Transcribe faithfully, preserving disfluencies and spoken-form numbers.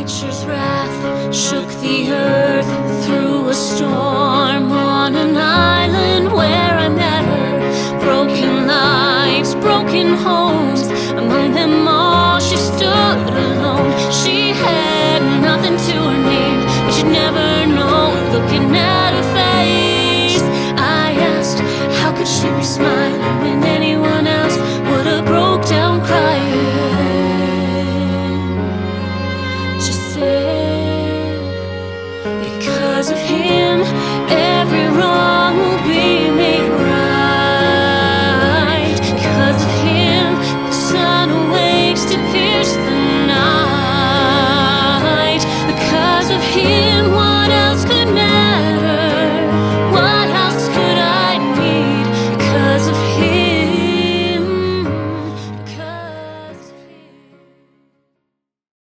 Nature's wrath shook the earth through a storm on an island where I met her. Broken lives, broken homes, among them all she stood alone. She had nothing to her name, but you'd never know looking at her face. I asked, how could she be smiling when anyone else would have broke down crying? She said, because of him